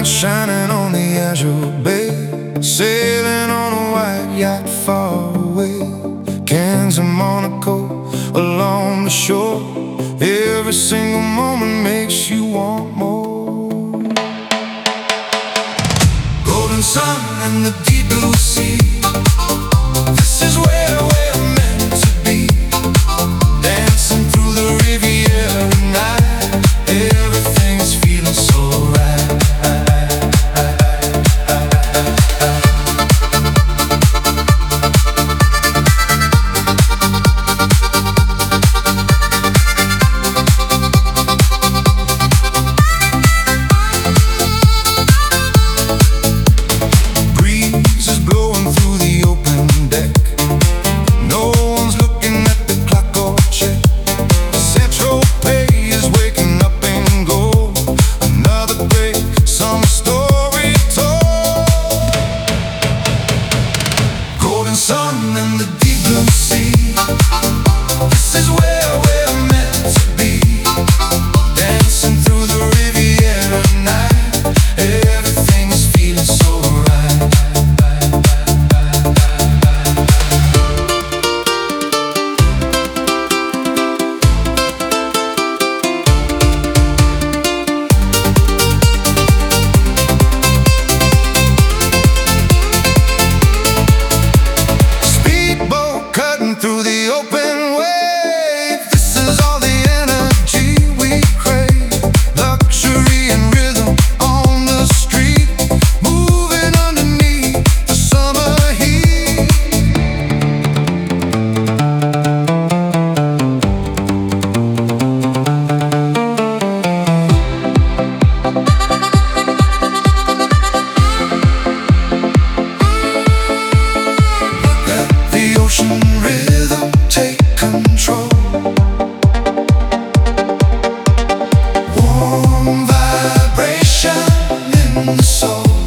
Moonlight shining on the azure bay, sailing on a white yacht far away. Cans of Monaco along the shore. Every single moment makes you want more. Golden sun and the deep blue sea. This is where we're meant to be. Dancing through the Riviera night. Everything is feeling so right. Sun and the deep blue sea. This is where we're meant to be. Dancing through the Riviera night. Everything is feeling so right. Through the open wave, this is all the energy we crave. Luxury and rhythm on the street, moving underneath the summer heat. Let the ocean rhythm take control. Warm vibration in the soul.